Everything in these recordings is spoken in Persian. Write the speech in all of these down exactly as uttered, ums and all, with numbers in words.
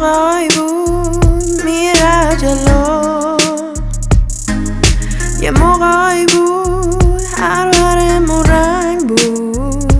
موقعی بود میره جلو، یه موقعی بود هر برمون رنگ بود،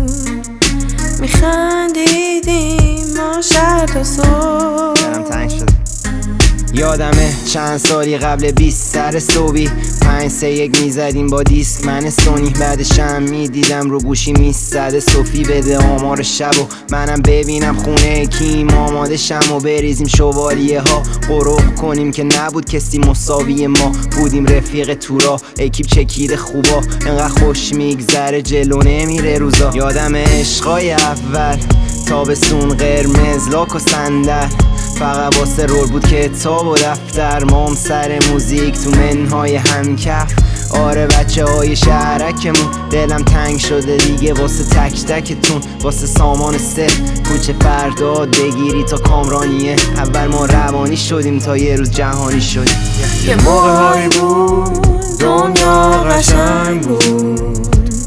میخندیدیم ما شب تا صبح. دلم تنگ شد. یادمه چند سالی قبل بیست سر صبحی پنج سه یک میزدیم با دیسک من سونی، بعدشم میدیدم رو گوشی میزده صوفی بده آمار شب و منم ببینم خونه کیم آماده شم و بریزیم شوالیه ها قروق کنیم که نبود کسی مساوی ما بودیم رفیق تورا اکیپ چکیده خوبا انقدر خوش میگذره جلو نمیره روزا. یادم عشقای اول تابستون قرمز لاک و صندل فقط واسه رول بود کتاب و دفتر مام سر موزیک تو منهای همکف. آره بچه های شهرکمون دلم تنگ شده دیگه واسه تک تکتون واسه سامان سه کوچه فرداد بگیری تا کامرانیه. اول ما روانی شدیم تا یه روز جهانی شدیم. یه موقعی بود دنیا قشنگ بود،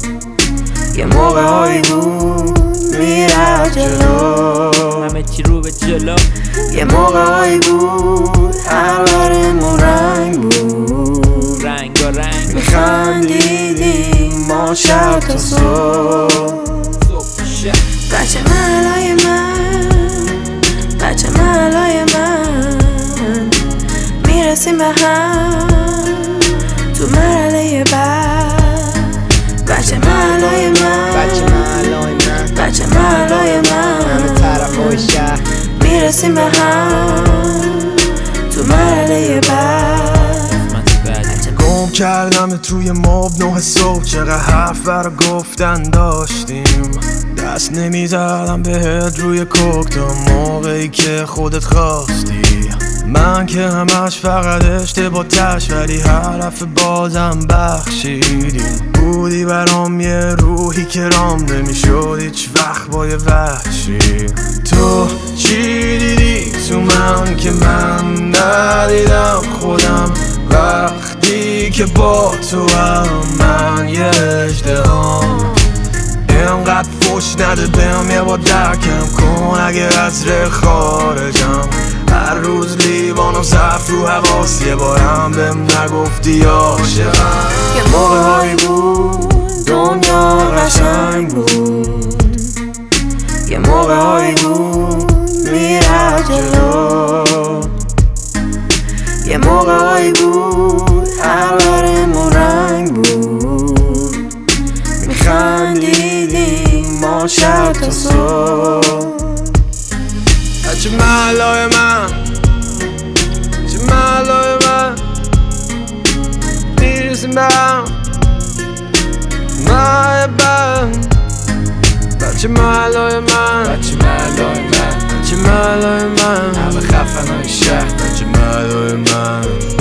یه موقعی بود میره جلو، همه چی رو به جلو. یه موقعی بود هر برمون رنگ بود، رنگ و رنگ میخندیدیم ما شب تا صبح. بچه محلای من، بچه محلای من، میرسیم به هم تو مرحله بعد. بچه محلای من، بچه محلای من، بچه محلای من، همه طرفای شهر میرسیم به هم تو مرحله بعد. گم کردم توی ماب نه صبح چقدر حرف برا گفتن داشتیم، دست نمیزدم بهت روی کوک تا موقعی که خودت خواستی. من که همش فقط اشتباه تش ولی حرف بازم بخشیدیم. بودی برام یه روحی که رام نمیشد هیچ وقت با یه وحشی. تو چی دیدی تو من که من ندیدم خودم وقتی که با تو هم من یه اژدهام. اینقدر فوش نده بهم یه با درکم کن اگه از ره خارجم. هر روز لیوانم صف رو حواس یه بارم بهم نگفتی عاشقم. یه موقعی بود دنیا قشنگ بود، یه موقعی بود میره جلو، یه موقعی بود هر برمون رنگ بود، میخندیدیم ما شب تا صبح. بچه محلای من، بچه محلای من، میرسیم به هم ماه بعد. بچه محلای من، بچه محلای من، بچه محلای من، همه خفنهای شهر. بچه محلای من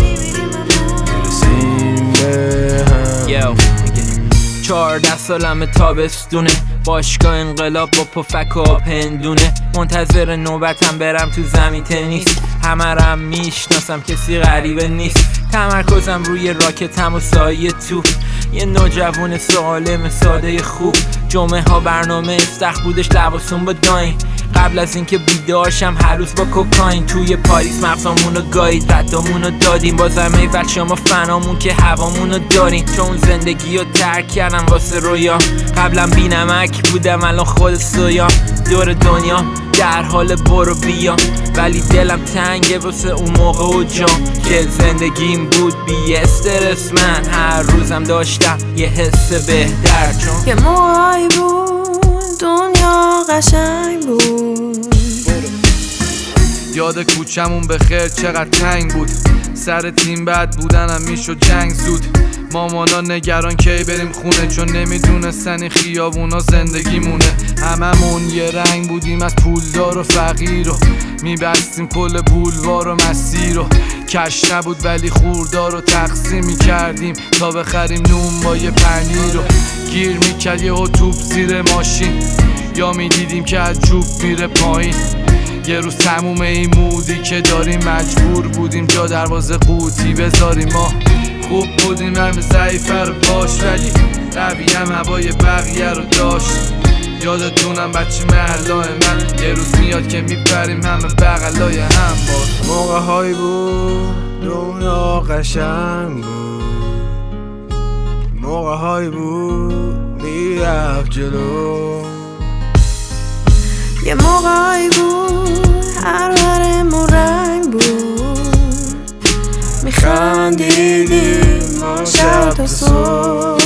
میرسیم به هم. چهارده سالم تابستونه باشگاه انقلاب با پفک و پندونه منتظر نوبتم برم تو زمین تنیس. همه رم میشناسم کسی غریبه نیست، تمرکزم روی راکتم و سایه تو. یه نوجوان سالم ساده خوب جمعه ها برنامه استخ بودش لباسون با داین. قبل از اینکه بیدارشم هر روز با کوکاین توی پاریس مغزامونو گایید ردامونو دادیم. بازم ای بچه ما فنامون که هوامونو داریم چون زندگی رو ترک کردم واسه رویا. قبلا بی نمک بودم الان خود سویا دور دنیا در حال برو بیا ولی دلم تنگه واسه اون موقع و جا که زندگیم بود بی استرس. من هر روزم داشتم یه حس بهتر چون یه موقعی بود دنیا قشنگ بود. یاد کوچمون به خیر چقدر تنگ بود، سر تیم بد بودنم میشد جنگ زود. مامانا نگران کی بریم خونه چون نمیدونستن این خیابونا زندگی مونه. هممون یه رنگ بودیم از پولدار و فقیر و میبستیم کل بولوار و مسیر و کش نبود ولی خوردار رو تقسیم میکردیم تا بخریم نون با یه پنیر و گیر میکرد یه توپ زیر ماشین یا میدیدیم که از جوب میره پایین. یه روز تموم این مودی که داریم مجبور بودیم جا دروازه قوطی بذاریم. ما خوب بودیم همه ضعیفه رو باش ولی قوی هم هوای بقیه رو داشت. یادتونم بچه محلای من، یه روز میاد که میپریم همه بغلای هم. باز موقع هایی بود دنیا قشنگ بود، موقع هایی بود میرفت جلو، یه موقعی بود هر ورمون رنگ بود، میخندیدیم ما شب تا صبح.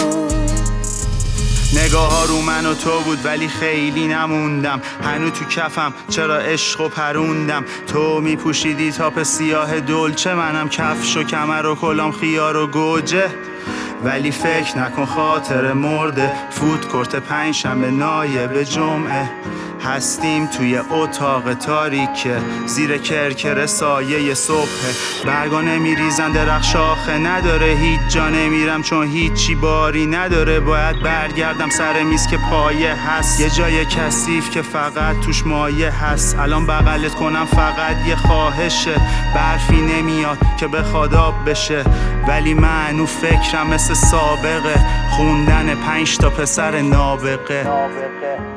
نگاه ها رو من و تو بود ولی خیلی نموندم، هنو تو کفم چرا عشق و پروندم. تو میپوشیدی تاپ سیاه دلچه، منم کفش و کمر و کلام خیار و گوجه. ولی فکر نکن خاطر مرده، فوت کورت پنج شنبه نایب جمعه. هستیم توی اتاق تاریکه، زیر کرکر سایه صبح. برگا نمیریزن درخت شاخه نداره، هیچ جا نمیرم چون هیچی باری نداره. باید برگردم سر میز که پایه هست، یه جای کثیف که فقط توش مایه هست. الان بغلت کنم فقط یه خواهشه، برفی نمیاد که بخواد آب بشه. ولی منو فکرم مثل سابقه، خوندن پنج تا پسر نابغه.